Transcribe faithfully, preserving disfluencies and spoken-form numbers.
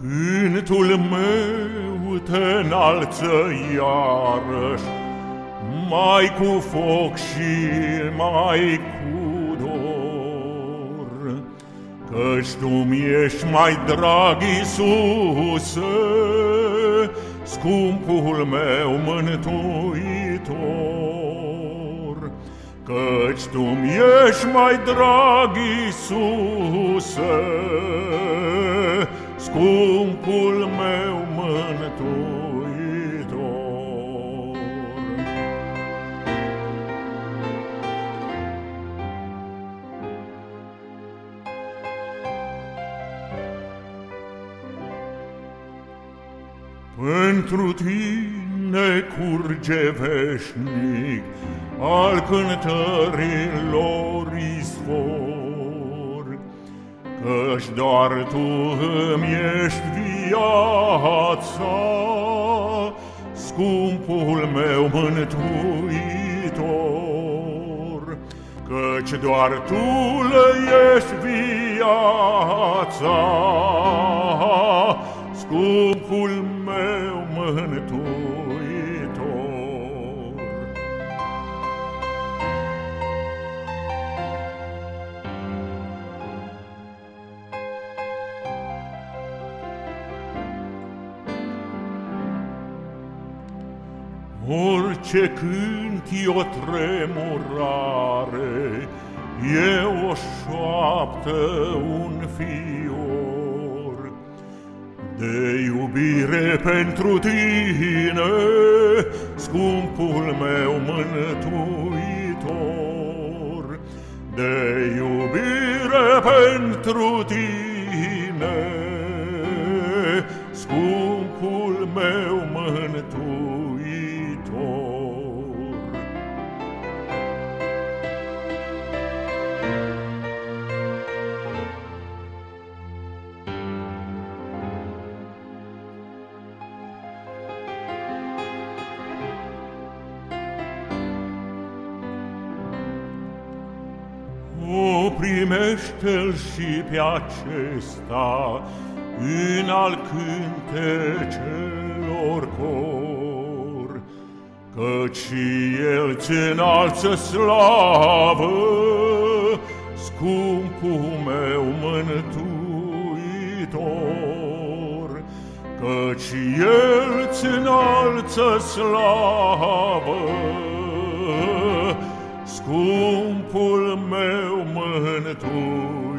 Cântul meu te înalță iarăși, mai cu foc și mai cu dor, căci Tu-mi ești mai drag, Iisuse, scumpul meu mântuitor. Căci Tu-mi ești mai drag, Iisuse, scumpul meu mântuitor. Pentru Tine curge veșnic al cântărilor izvor, căci doar Tu îmi ești viața, scumpul meu mântuitor. Căci doar Tu le ești viața, scumpul meu mântuitor. Orice cânt e o tremurare, e o șoaptă, un fior de iubire pentru Tine, scumpul meu mântuitor. De iubire pentru Tine, scumpul meu mântuitor. O, primește-l și pe acesta în al cântecelor cor, căci și el ți înalță slavă, scumpul meu mântuitor. Căci și el ți înalță slavă, scumpul meu mântuitor.